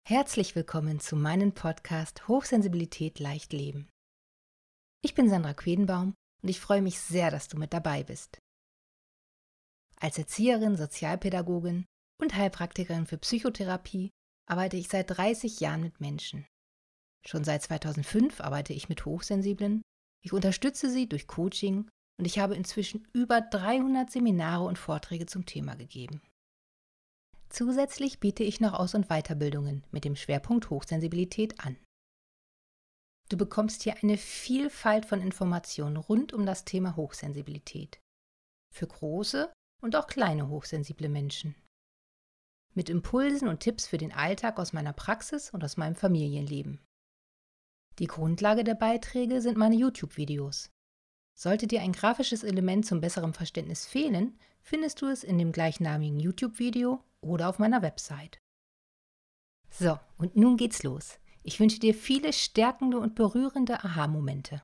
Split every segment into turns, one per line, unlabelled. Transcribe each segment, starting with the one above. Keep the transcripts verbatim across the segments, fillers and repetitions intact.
Herzlich willkommen zu meinem Podcast Hochsensibilität leicht leben. Ich bin Sandra Quedenbaum und ich freue mich sehr, dass du mit dabei bist. Als Erzieherin, Sozialpädagogin und Heilpraktikerin für Psychotherapie arbeite ich seit dreißig Jahren mit Menschen. Schon seit zweitausendfünf arbeite ich mit Hochsensiblen, ich unterstütze sie durch Coaching und ich habe inzwischen über dreihundert Seminare und Vorträge zum Thema gegeben. Zusätzlich biete ich noch Aus- und Weiterbildungen mit dem Schwerpunkt Hochsensibilität an. Du bekommst hier eine Vielfalt von Informationen rund um das Thema Hochsensibilität. Für große und auch kleine hochsensible Menschen. Mit Impulsen und Tipps für den Alltag aus meiner Praxis und aus meinem Familienleben. Die Grundlage der Beiträge sind meine YouTube-Videos. Sollte dir ein grafisches Element zum besseren Verständnis fehlen, findest du es in dem gleichnamigen YouTube-Video oder auf meiner Website. So, und nun geht's los. Ich wünsche dir viele stärkende und berührende Aha-Momente.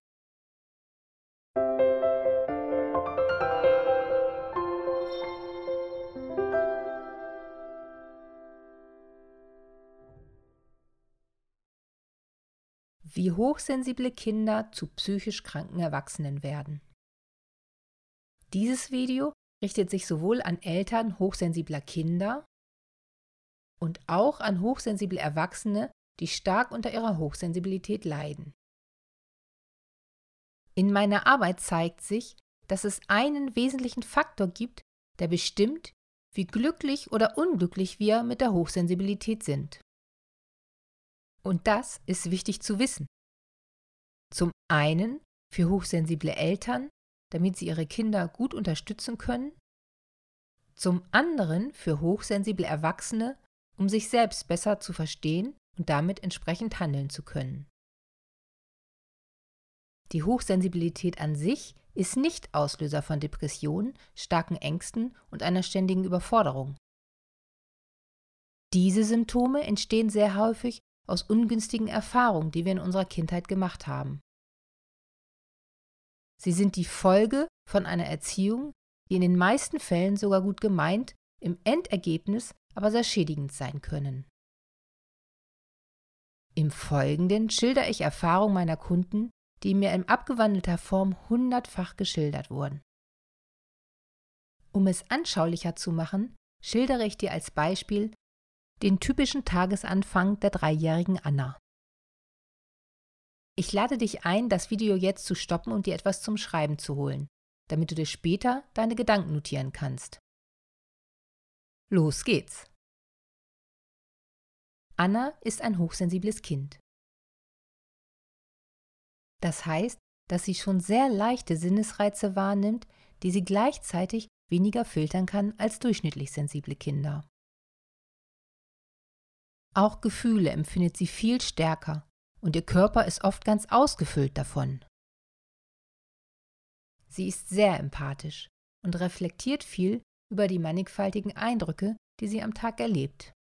Wie hochsensible Kinder zu psychisch kranken Erwachsenen werden. Dieses Video richtet sich sowohl an Eltern hochsensibler Kinder und auch an hochsensible Erwachsene, die stark unter ihrer Hochsensibilität leiden. In meiner Arbeit zeigt sich, dass es einen wesentlichen Faktor gibt, der bestimmt, wie glücklich oder unglücklich wir mit der Hochsensibilität sind. Und das ist wichtig zu wissen. Zum einen für hochsensible Eltern, damit sie ihre Kinder gut unterstützen können. Zum anderen für hochsensible Erwachsene, um sich selbst besser zu verstehen und damit entsprechend handeln zu können. Die Hochsensibilität an sich ist nicht Auslöser von Depressionen, starken Ängsten und einer ständigen Überforderung. Diese Symptome entstehen sehr häufig aus ungünstigen Erfahrungen, die wir in unserer Kindheit gemacht haben. Sie sind die Folge von einer Erziehung, die in den meisten Fällen sogar gut gemeint, im Endergebnis aber sehr schädigend sein können. Im Folgenden schildere ich Erfahrungen meiner Kunden, die mir in abgewandelter Form hundertfach geschildert wurden. Um es anschaulicher zu machen, schildere ich dir als Beispiel den typischen Tagesanfang der dreijährigen Anna. Ich lade dich ein, das Video jetzt zu stoppen und dir etwas zum Schreiben zu holen, damit du dir später deine Gedanken notieren kannst. Los geht's! Anna ist ein hochsensibles Kind. Das heißt, dass sie schon sehr leichte Sinnesreize wahrnimmt, die sie gleichzeitig weniger filtern kann als durchschnittlich sensible Kinder. Auch Gefühle empfindet sie viel stärker und ihr Körper ist oft ganz ausgefüllt davon. Sie ist sehr empathisch und reflektiert viel über die mannigfaltigen Eindrücke, die sie am Tag erlebt.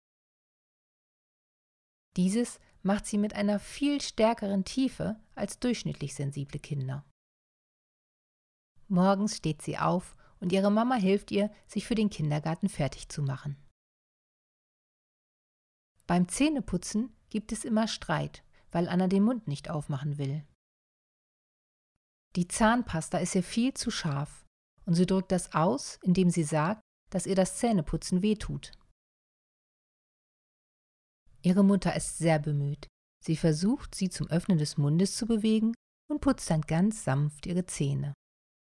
Dieses macht sie mit einer viel stärkeren Tiefe als durchschnittlich sensible Kinder. Morgens steht sie auf und ihre Mama hilft ihr, sich für den Kindergarten fertig zu machen. Beim Zähneputzen gibt es immer Streit, weil Anna den Mund nicht aufmachen will. Die Zahnpasta ist ihr viel zu scharf und sie drückt das aus, indem sie sagt, dass ihr das Zähneputzen wehtut. Ihre Mutter ist sehr bemüht. Sie versucht, sie zum Öffnen des Mundes zu bewegen und putzt dann ganz sanft ihre Zähne.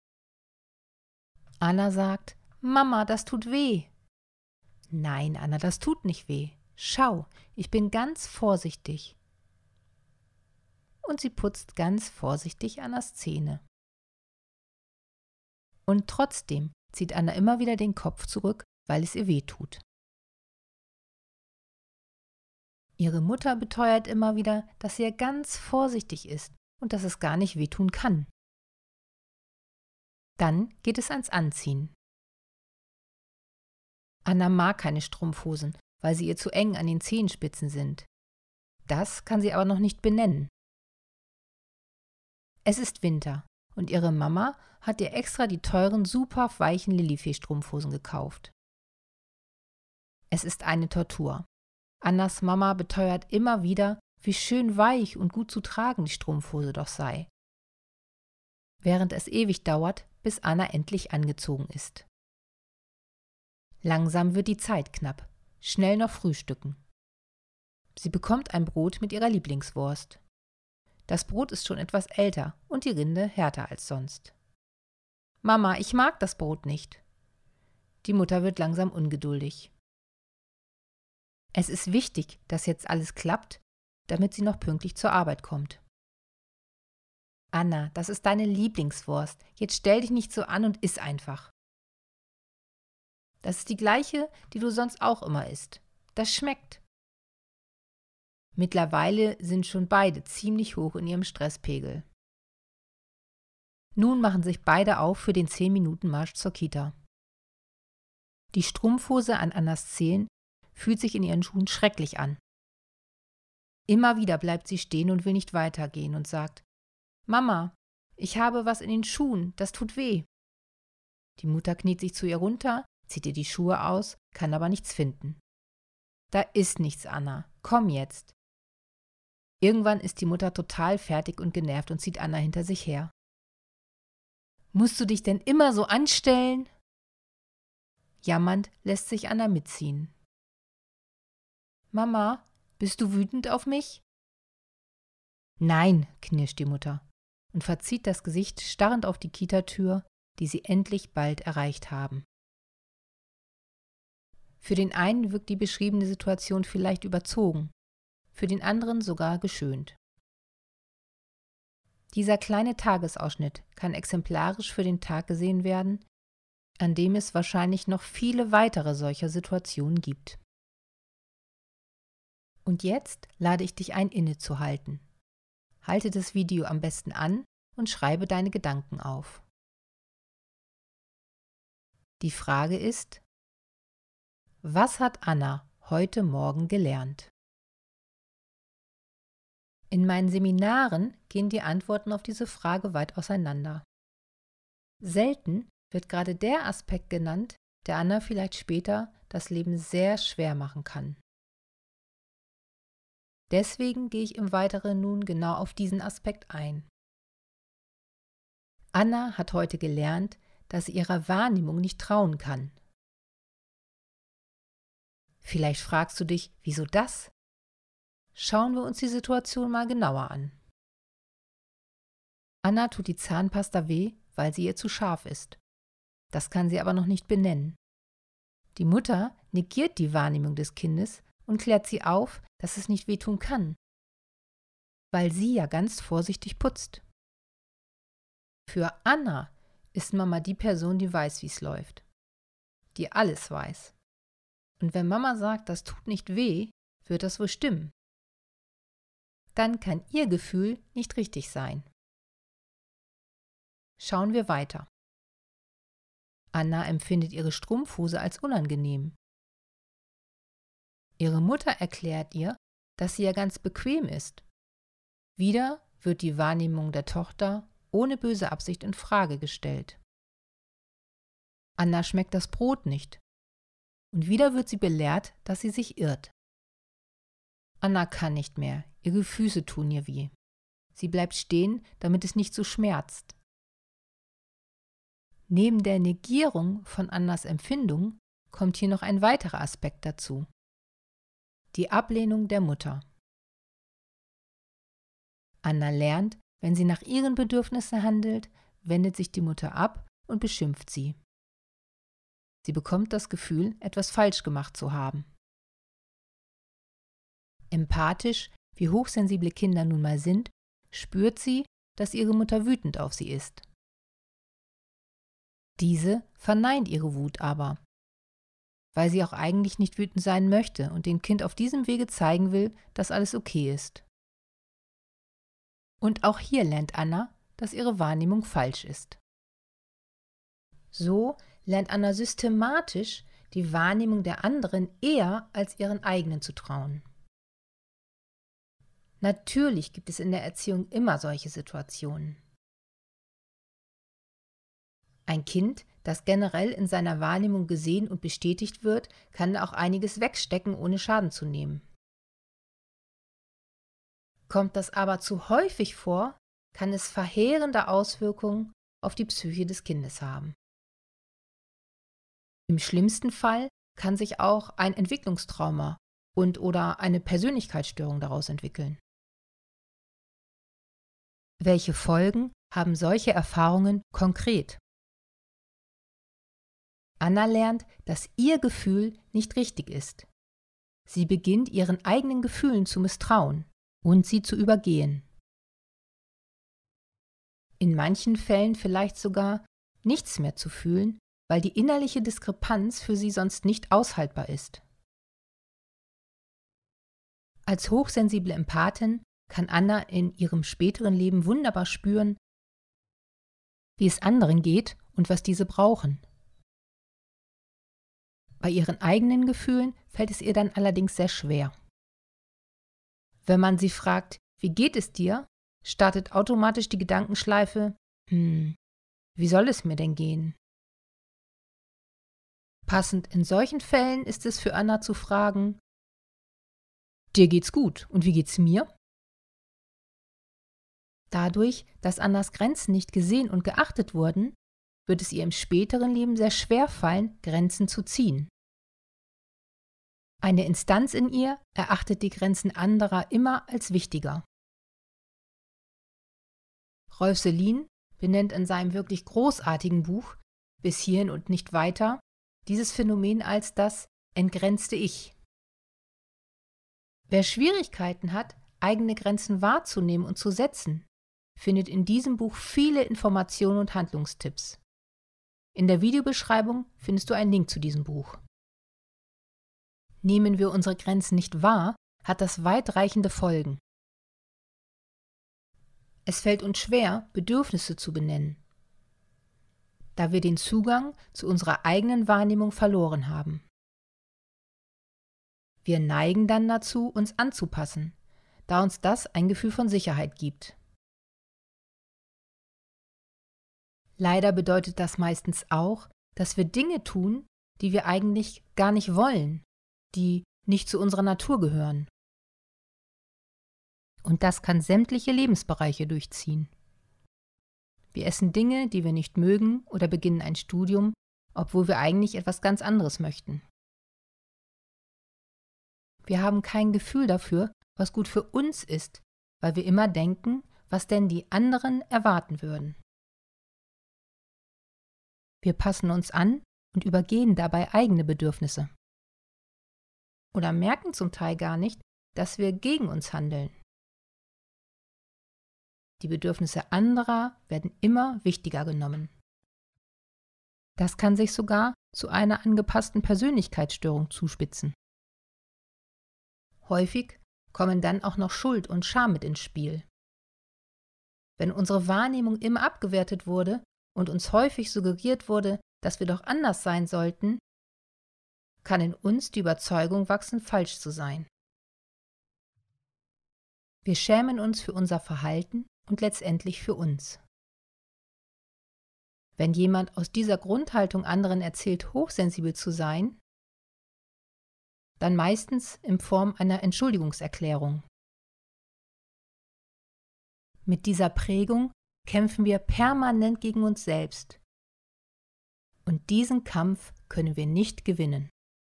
Anna sagt, Mama, das tut weh. Nein, Anna, das tut nicht weh. Schau, ich bin ganz vorsichtig. Und sie putzt ganz vorsichtig Annas Zähne. Und trotzdem zieht Anna immer wieder den Kopf zurück, weil es ihr weh tut. Ihre Mutter beteuert immer wieder, dass sie ja ganz vorsichtig ist und dass es gar nicht wehtun kann. Dann geht es ans Anziehen. Anna mag keine Strumpfhosen, weil sie ihr zu eng an den Zehenspitzen sind. Das kann sie aber noch nicht benennen. Es ist Winter und ihre Mama hat ihr extra die teuren, super weichen Lilifee-Strumpfhosen gekauft. Es ist eine Tortur. Annas Mama beteuert immer wieder, wie schön weich und gut zu tragen die Strumpfhose doch sei, während es ewig dauert, bis Anna endlich angezogen ist. Langsam wird die Zeit knapp, schnell noch frühstücken. Sie bekommt ein Brot mit ihrer Lieblingswurst. Das Brot ist schon etwas älter und die Rinde härter als sonst. »Mama, ich mag das Brot nicht.« Die Mutter wird langsam ungeduldig. Es ist wichtig, dass jetzt alles klappt, damit sie noch pünktlich zur Arbeit kommt. »Anna, das ist deine Lieblingswurst. Jetzt stell dich nicht so an und iss einfach.« »Das ist die gleiche, die du sonst auch immer isst. Das schmeckt.« Mittlerweile sind schon beide ziemlich hoch in ihrem Stresspegel. Nun machen sich beide auf für den zehn Minuten Marsch zur Kita. Die Strumpfhose an Annas Zehen fühlt sich in ihren Schuhen schrecklich an. Immer wieder bleibt sie stehen und will nicht weitergehen und sagt: »Mama, ich habe was in den Schuhen, das tut weh.« Die Mutter kniet sich zu ihr runter, zieht ihr die Schuhe aus, kann aber nichts finden. »Da ist nichts, Anna. Komm jetzt.« Irgendwann ist die Mutter total fertig und genervt und zieht Anna hinter sich her. »Musst du dich denn immer so anstellen?« Jammernd lässt sich Anna mitziehen. »Mama, bist du wütend auf mich?« »Nein«, knirscht die Mutter und verzieht das Gesicht starrend auf die Kitatür, die sie endlich bald erreicht haben. Für den einen wirkt die beschriebene Situation vielleicht überzogen, für den anderen sogar geschönt. Dieser kleine Tagesausschnitt kann exemplarisch für den Tag gesehen werden, an dem es wahrscheinlich noch viele weitere solcher Situationen gibt. Und jetzt lade ich dich ein, innezuhalten. Halte das Video am besten an und schreibe deine Gedanken auf. Die Frage ist: Was hat Anna heute Morgen gelernt? In meinen Seminaren gehen die Antworten auf diese Frage weit auseinander. Selten wird gerade der Aspekt genannt, der Anna vielleicht später das Leben sehr schwer machen kann. Deswegen gehe ich im Weiteren nun genau auf diesen Aspekt ein. Anna hat heute gelernt, dass sie ihrer Wahrnehmung nicht trauen kann. Vielleicht fragst du dich, wieso das? Schauen wir uns die Situation mal genauer an. Anna tut die Zahnpasta weh, weil sie ihr zu scharf ist. Das kann sie aber noch nicht benennen. Die Mutter negiert die Wahrnehmung des Kindes und klärt sie auf, dass es nicht wehtun kann, weil sie ja ganz vorsichtig putzt. Für Anna ist Mama die Person, die weiß, wie es läuft, die alles weiß. Und wenn Mama sagt, das tut nicht weh, wird das wohl stimmen. Dann kann ihr Gefühl nicht richtig sein. Schauen wir weiter. Anna empfindet ihre Strumpfhose als unangenehm. Ihre Mutter erklärt ihr, dass sie ja ganz bequem ist. Wieder wird die Wahrnehmung der Tochter ohne böse Absicht in Frage gestellt. Anna schmeckt das Brot nicht. Und wieder wird sie belehrt, dass sie sich irrt. Anna kann nicht mehr, ihre Füße tun ihr weh. Sie bleibt stehen, damit es nicht so schmerzt. Neben der Negierung von Annas Empfindung kommt hier noch ein weiterer Aspekt dazu: die Ablehnung der Mutter. Anna lernt, wenn sie nach ihren Bedürfnissen handelt, wendet sich die Mutter ab und beschimpft sie. Sie bekommt das Gefühl, etwas falsch gemacht zu haben. Empathisch, wie hochsensible Kinder nun mal sind, spürt sie, dass ihre Mutter wütend auf sie ist. Diese verneint ihre Wut aber, weil sie auch eigentlich nicht wütend sein möchte und dem Kind auf diesem Wege zeigen will, dass alles okay ist. Und auch hier lernt Anna, dass ihre Wahrnehmung falsch ist. So lernt Anna systematisch, die Wahrnehmung der anderen eher als ihren eigenen zu trauen. Natürlich gibt es in der Erziehung immer solche Situationen. Ein Kind, das generell in seiner Wahrnehmung gesehen und bestätigt wird, kann auch einiges wegstecken, ohne Schaden zu nehmen. Kommt das aber zu häufig vor, kann es verheerende Auswirkungen auf die Psyche des Kindes haben. Im schlimmsten Fall kann sich auch ein Entwicklungstrauma und oder eine Persönlichkeitsstörung daraus entwickeln. Welche Folgen haben solche Erfahrungen konkret? Anna lernt, dass ihr Gefühl nicht richtig ist. Sie beginnt, ihren eigenen Gefühlen zu misstrauen und sie zu übergehen. In manchen Fällen vielleicht sogar nichts mehr zu fühlen, weil die innerliche Diskrepanz für sie sonst nicht aushaltbar ist. Als hochsensible Empathin kann Anna in ihrem späteren Leben wunderbar spüren, wie es anderen geht und was diese brauchen. Bei ihren eigenen Gefühlen fällt es ihr dann allerdings sehr schwer. Wenn man sie fragt, wie geht es dir, startet automatisch die Gedankenschleife, hm, wie soll es mir denn gehen? Passend in solchen Fällen ist es für Anna zu fragen, dir geht's gut und wie geht's mir? Dadurch, dass Annas Grenzen nicht gesehen und geachtet wurden, wird es ihr im späteren Leben sehr schwer fallen, Grenzen zu ziehen. Eine Instanz in ihr erachtet die Grenzen anderer immer als wichtiger. Rolf Selin benennt in seinem wirklich großartigen Buch Bis hierhin und nicht weiter dieses Phänomen als das entgrenzte Ich. Wer Schwierigkeiten hat, eigene Grenzen wahrzunehmen und zu setzen, findet in diesem Buch viele Informationen und Handlungstipps. In der Videobeschreibung findest du einen Link zu diesem Buch. Nehmen wir unsere Grenzen nicht wahr, hat das weitreichende Folgen. Es fällt uns schwer, Bedürfnisse zu benennen, da wir den Zugang zu unserer eigenen Wahrnehmung verloren haben. Wir neigen dann dazu, uns anzupassen, da uns das ein Gefühl von Sicherheit gibt. Leider bedeutet das meistens auch, dass wir Dinge tun, die wir eigentlich gar nicht wollen, die nicht zu unserer Natur gehören. Und das kann sämtliche Lebensbereiche durchziehen. Wir essen Dinge, die wir nicht mögen, oder beginnen ein Studium, obwohl wir eigentlich etwas ganz anderes möchten. Wir haben kein Gefühl dafür, was gut für uns ist, weil wir immer denken, was denn die anderen erwarten würden. Wir passen uns an und übergehen dabei eigene Bedürfnisse. Oder merken zum Teil gar nicht, dass wir gegen uns handeln. Die Bedürfnisse anderer werden immer wichtiger genommen. Das kann sich sogar zu einer angepassten Persönlichkeitsstörung zuspitzen. Häufig kommen dann auch noch Schuld und Scham mit ins Spiel. Wenn unsere Wahrnehmung immer abgewertet wurde und uns häufig suggeriert wurde, dass wir doch anders sein sollten, kann in uns die Überzeugung wachsen, falsch zu sein. Wir schämen uns für unser Verhalten und letztendlich für uns. Wenn jemand aus dieser Grundhaltung anderen erzählt, hochsensibel zu sein, dann meistens in Form einer Entschuldigungserklärung. Mit dieser Prägung kämpfen wir permanent gegen uns selbst. Und diesen Kampf können wir nicht gewinnen.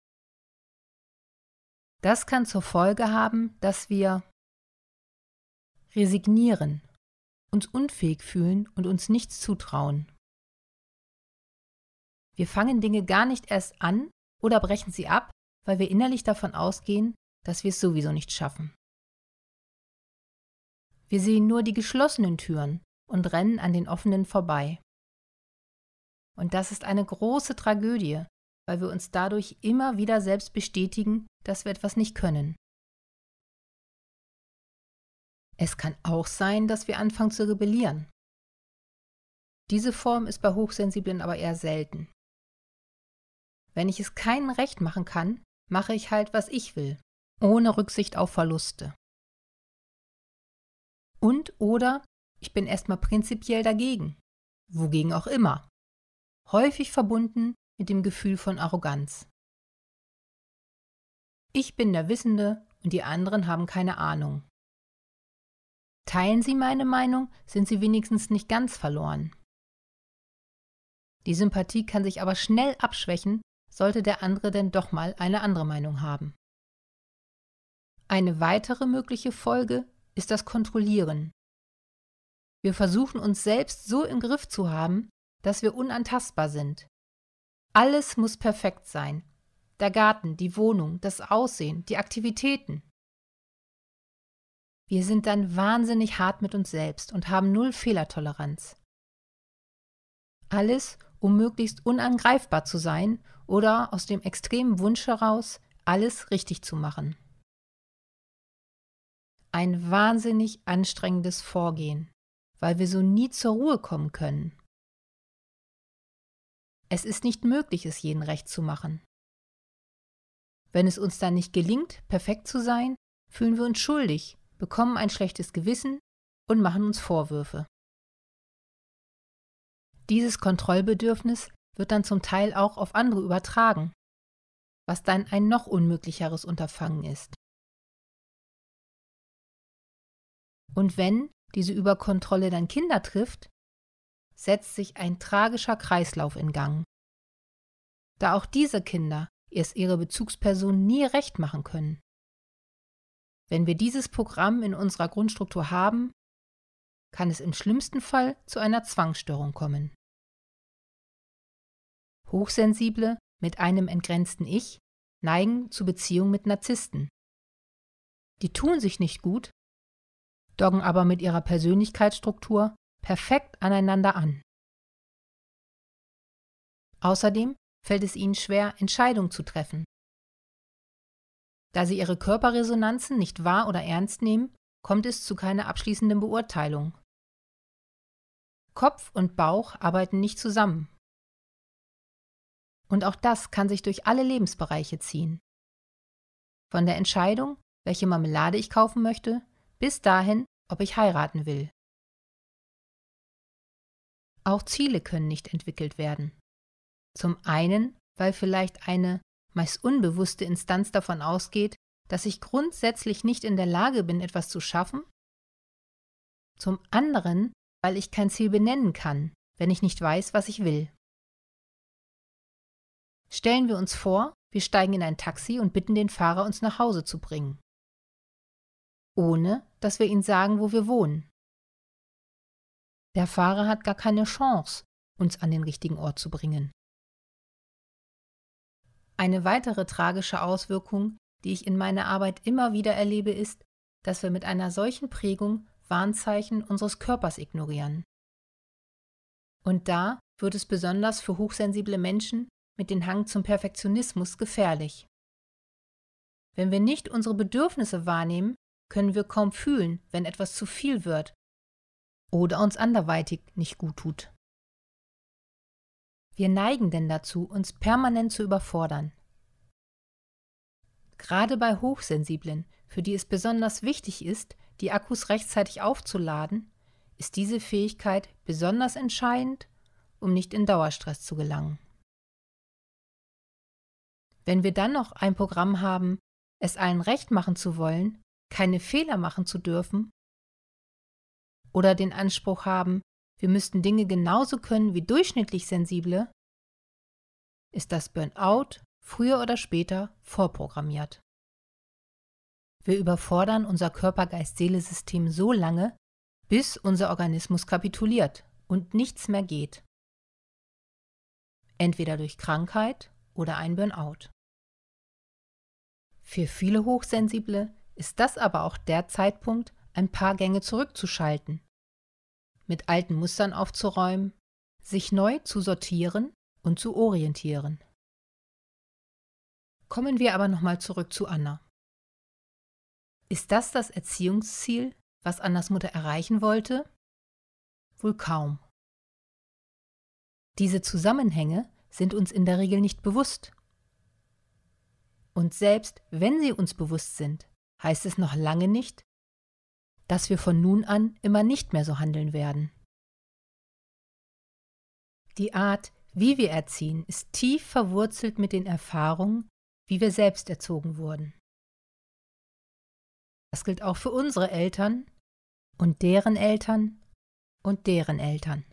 Das kann zur Folge haben, dass wir resignieren, uns unfähig fühlen und uns nichts zutrauen. Wir fangen Dinge gar nicht erst an oder brechen sie ab, weil wir innerlich davon ausgehen, dass wir es sowieso nicht schaffen. Wir sehen nur die geschlossenen Türen und rennen an den offenen vorbei. Und das ist eine große Tragödie, weil wir uns dadurch immer wieder selbst bestätigen, dass wir etwas nicht können. Es kann auch sein, dass wir anfangen zu rebellieren. Diese Form ist bei Hochsensiblen aber eher selten. Wenn ich es keinem recht machen kann, mache ich halt, was ich will, ohne Rücksicht auf Verluste. Und oder ich bin erstmal prinzipiell dagegen, wogegen auch immer, häufig verbunden mit dem Gefühl von Arroganz. Ich bin der Wissende und die anderen haben keine Ahnung. Teilen Sie meine Meinung, sind Sie wenigstens nicht ganz verloren. Die Sympathie kann sich aber schnell abschwächen, sollte der andere denn doch mal eine andere Meinung haben. Eine weitere mögliche Folge ist das Kontrollieren. Wir versuchen uns selbst so im Griff zu haben, dass wir unantastbar sind. Alles muss perfekt sein. Der Garten, die Wohnung, das Aussehen, die Aktivitäten. Wir sind dann wahnsinnig hart mit uns selbst und haben null Fehlertoleranz. Alles, um möglichst unangreifbar zu sein oder aus dem extremen Wunsch heraus, alles richtig zu machen. Ein wahnsinnig anstrengendes Vorgehen, weil wir so nie zur Ruhe kommen können. Es ist nicht möglich, es jedem recht zu machen. Wenn es uns dann nicht gelingt, perfekt zu sein, fühlen wir uns schuldig, bekommen ein schlechtes Gewissen und machen uns Vorwürfe. Dieses Kontrollbedürfnis wird dann zum Teil auch auf andere übertragen, was dann ein noch unmöglicheres Unterfangen ist. Und wenn diese Überkontrolle dann Kinder trifft, setzt sich ein tragischer Kreislauf in Gang, da auch diese Kinder es ihre Bezugsperson nie recht machen können. Wenn wir dieses Programm in unserer Grundstruktur haben, kann es im schlimmsten Fall zu einer Zwangsstörung kommen. Hochsensible mit einem entgrenzten Ich neigen zu Beziehungen mit Narzissten. Die tun sich nicht gut, docken aber mit ihrer Persönlichkeitsstruktur perfekt aneinander an. Außerdem fällt es ihnen schwer, Entscheidungen zu treffen. Da sie ihre Körperresonanzen nicht wahr oder ernst nehmen, kommt es zu keiner abschließenden Beurteilung. Kopf und Bauch arbeiten nicht zusammen. Und auch das kann sich durch alle Lebensbereiche ziehen. Von der Entscheidung, welche Marmelade ich kaufen möchte, bis dahin, ob ich heiraten will. Auch Ziele können nicht entwickelt werden. Zum einen, weil vielleicht eine meist unbewusste Instanz davon ausgeht, dass ich grundsätzlich nicht in der Lage bin, etwas zu schaffen. Zum anderen, weil ich kein Ziel benennen kann, wenn ich nicht weiß, was ich will. Stellen wir uns vor, wir steigen in ein Taxi und bitten den Fahrer, uns nach Hause zu bringen, ohne dass wir ihm sagen, wo wir wohnen. Der Fahrer hat gar keine Chance, uns an den richtigen Ort zu bringen. Eine weitere tragische Auswirkung, die ich in meiner Arbeit immer wieder erlebe, ist, dass wir mit einer solchen Prägung Warnzeichen unseres Körpers ignorieren. Und da wird es besonders für hochsensible Menschen mit dem Hang zum Perfektionismus gefährlich. Wenn wir nicht unsere Bedürfnisse wahrnehmen, können wir kaum fühlen, wenn etwas zu viel wird oder uns anderweitig nicht gut tut. Wir neigen denn dazu, uns permanent zu überfordern. Gerade bei Hochsensiblen, für die es besonders wichtig ist, die Akkus rechtzeitig aufzuladen, ist diese Fähigkeit besonders entscheidend, um nicht in Dauerstress zu gelangen. Wenn wir dann noch ein Programm haben, es allen recht machen zu wollen, keine Fehler machen zu dürfen oder den Anspruch haben, wir müssten Dinge genauso können wie durchschnittlich Sensible, ist das Burnout früher oder später vorprogrammiert. Wir überfordern unser Körper-Geist-Seele-System so lange, bis unser Organismus kapituliert und nichts mehr geht. Entweder durch Krankheit oder ein Burnout. Für viele Hochsensible ist das aber auch der Zeitpunkt, ein paar Gänge zurückzuschalten, mit alten Mustern aufzuräumen, sich neu zu sortieren und zu orientieren. Kommen wir aber nochmal zurück zu Anna. Ist das das Erziehungsziel, was Annas Mutter erreichen wollte? Wohl kaum. Diese Zusammenhänge sind uns in der Regel nicht bewusst. Und selbst wenn sie uns bewusst sind, heißt es noch lange nicht, dass wir von nun an immer nicht mehr so handeln werden. Die Art, wie wir erziehen, ist tief verwurzelt mit den Erfahrungen, wie wir selbst erzogen wurden. Das gilt auch für unsere Eltern und deren Eltern und deren Eltern.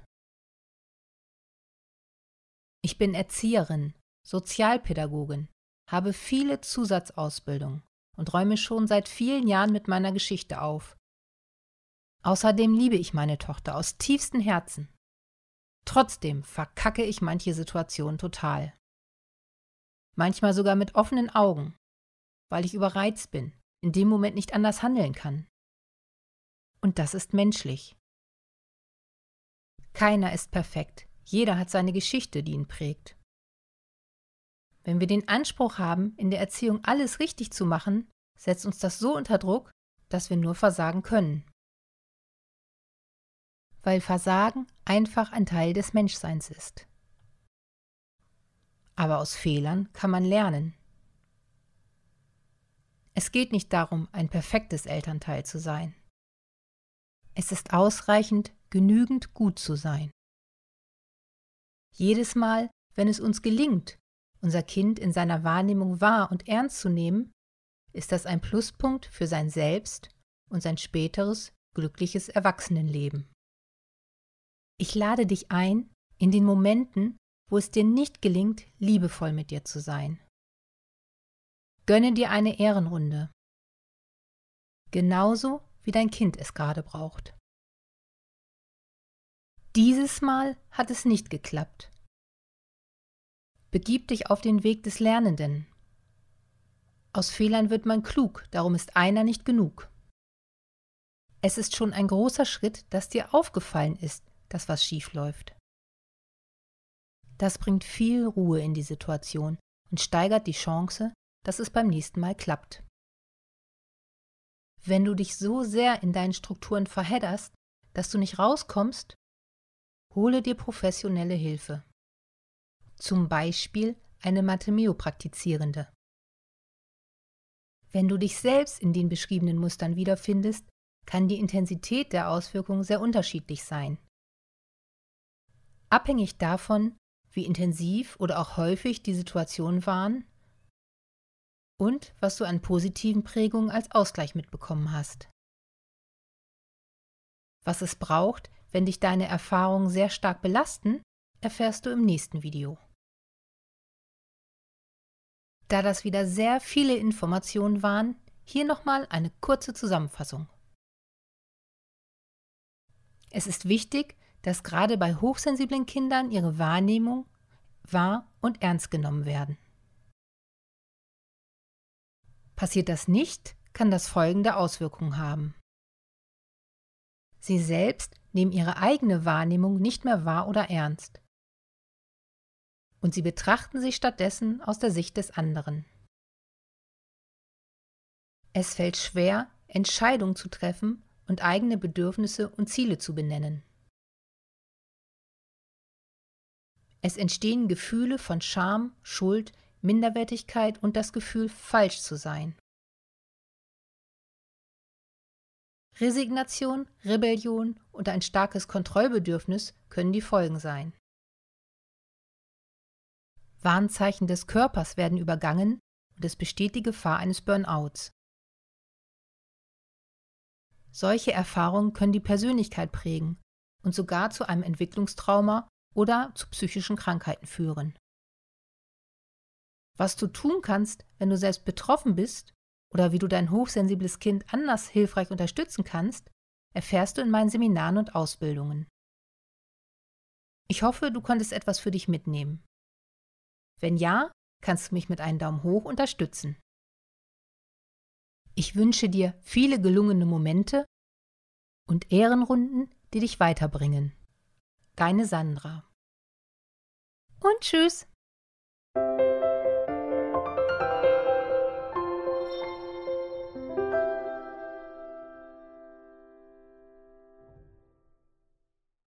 Ich bin Erzieherin, Sozialpädagogin, habe viele Zusatzausbildungen und räume schon seit vielen Jahren mit meiner Geschichte auf. Außerdem liebe ich meine Tochter aus tiefstem Herzen. Trotzdem verkacke ich manche Situationen total. Manchmal sogar mit offenen Augen, weil ich überreizt bin, in dem Moment nicht anders handeln kann. Und das ist menschlich. Keiner ist perfekt, jeder hat seine Geschichte, die ihn prägt. Wenn wir den Anspruch haben, in der Erziehung alles richtig zu machen, setzt uns das so unter Druck, dass wir nur versagen können. Weil Versagen einfach ein Teil des Menschseins ist. Aber aus Fehlern kann man lernen. Es geht nicht darum, ein perfektes Elternteil zu sein. Es ist ausreichend, genügend gut zu sein. Jedes Mal, wenn es uns gelingt, unser Kind in seiner Wahrnehmung wahr und ernst zu nehmen, ist das ein Pluspunkt für sein Selbst und sein späteres, glückliches Erwachsenenleben. Ich lade dich ein, in den Momenten, wo es dir nicht gelingt, liebevoll mit dir zu sein. Gönne dir eine Ehrenrunde. Genauso, wie dein Kind es gerade braucht. Dieses Mal hat es nicht geklappt. Begib dich auf den Weg des Lernenden. Aus Fehlern wird man klug, darum ist einer nicht genug. Es ist schon ein großer Schritt, dass dir aufgefallen ist, dass was schief läuft. Das bringt viel Ruhe in die Situation und steigert die Chance, dass es beim nächsten Mal klappt. Wenn du dich so sehr in deinen Strukturen verhedderst, dass du nicht rauskommst, hole dir professionelle Hilfe. Zum Beispiel eine Mathe-Meo-Praktizierende. Wenn du dich selbst in den beschriebenen Mustern wiederfindest, kann die Intensität der Auswirkungen sehr unterschiedlich sein. Abhängig davon, wie intensiv oder auch häufig die Situationen waren und was du an positiven Prägungen als Ausgleich mitbekommen hast. Was es braucht, wenn dich deine Erfahrungen sehr stark belasten, erfährst du im nächsten Video. Da das wieder sehr viele Informationen waren, hier nochmal eine kurze Zusammenfassung. Es ist wichtig, dass gerade bei hochsensiblen Kindern ihre Wahrnehmung wahr und ernst genommen werden. Passiert das nicht, kann das folgende Auswirkungen haben. Sie selbst nehmen ihre eigene Wahrnehmung nicht mehr wahr oder ernst. Und sie betrachten sie stattdessen aus der Sicht des anderen. Es fällt schwer, Entscheidungen zu treffen und eigene Bedürfnisse und Ziele zu benennen. Es entstehen Gefühle von Scham, Schuld, Minderwertigkeit und das Gefühl, falsch zu sein. Resignation, Rebellion und ein starkes Kontrollbedürfnis können die Folgen sein. Warnzeichen des Körpers werden übergangen und es besteht die Gefahr eines Burnouts. Solche Erfahrungen können die Persönlichkeit prägen und sogar zu einem Entwicklungstrauma oder zu psychischen Krankheiten führen. Was du tun kannst, wenn du selbst betroffen bist oder wie du dein hochsensibles Kind anders hilfreich unterstützen kannst, erfährst du in meinen Seminaren und Ausbildungen. Ich hoffe, du konntest etwas für dich mitnehmen. Wenn ja, kannst du mich mit einem Daumen hoch unterstützen. Ich wünsche dir viele gelungene Momente und Ehrenrunden, die dich weiterbringen. Deine Sandra. Und tschüss!